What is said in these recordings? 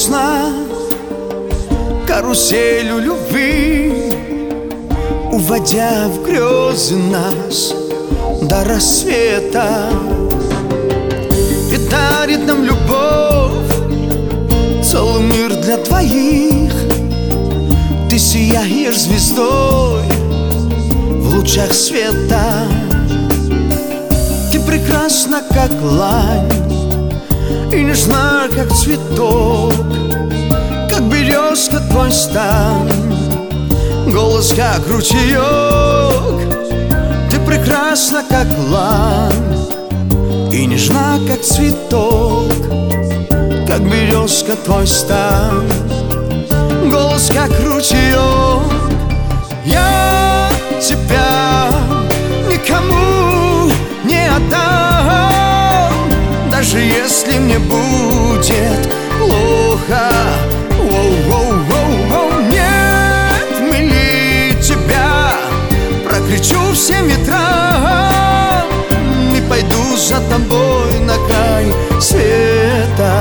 сна, каруселью любви, уводя в грезы нас до рассвета. И дарит нам любовь целый мир для двоих. Ты сияешь звездой в лучах света. Ты прекрасна, как лань, и нежна, как цветок, как березка твой стан, голос, как ручеек. Ты прекрасна, как лань, и нежна, как цветок, как березка твой стан, голос, как ручеек. Я тебя никому не отдам, даже если мне будет плохо. Воу-воу-воу-воу. Нет, милее тебя прокричу всем ветрам и пойду за тобой на край света.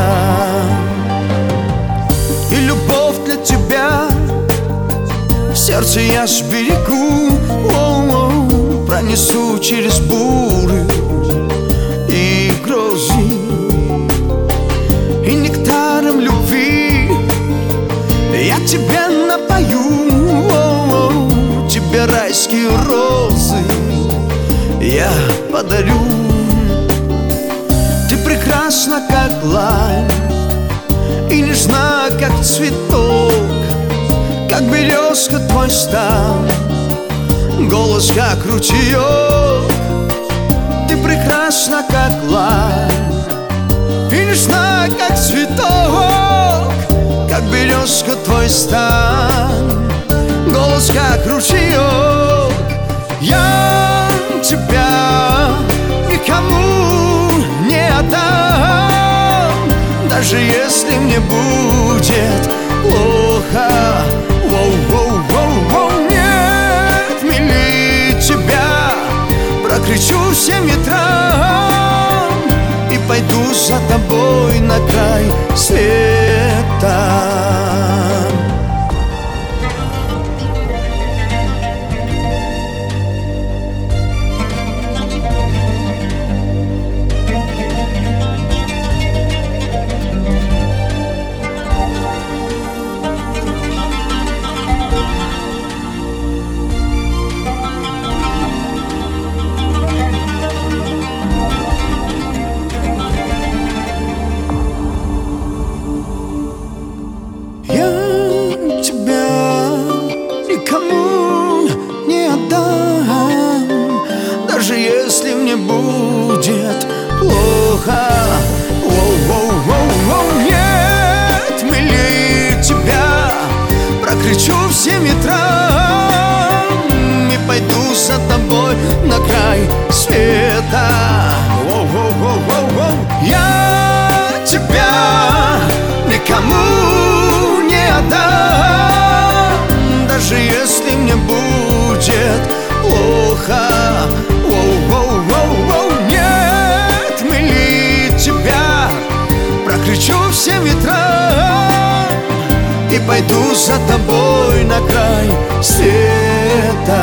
И любовь для тебя в сердце я сберегу, пронесу через буры и грозы. И нектаром любви я тебе напою, тебе райские розы я подарю. Ты прекрасна, как лань, и нежна, как цветок, как березка твой стан, голос, как ручеек. Ты прекрасна, как лань, и нежна, как цветок, как березка твой стан, голос, как ручеек. Я тебя никому не отдам, даже если мне будет плохо. Воу-воу-воу-воу. Нет, милее тебя прокричу всем ветрам и пойду за тобой на край света. Даже если мне будет плохо. Воу-воу-воу-воу. Нет, милее тебя прокричу всем ветрам и пойду за тобой на край света. Воу-воу-воу-воу-воу. Я тебя никому не отдам, даже если мне будет плохо. Воу-воу-воу-воу. Нет, милее тебя прокричу всем ветрам и пойду за тобой на край света.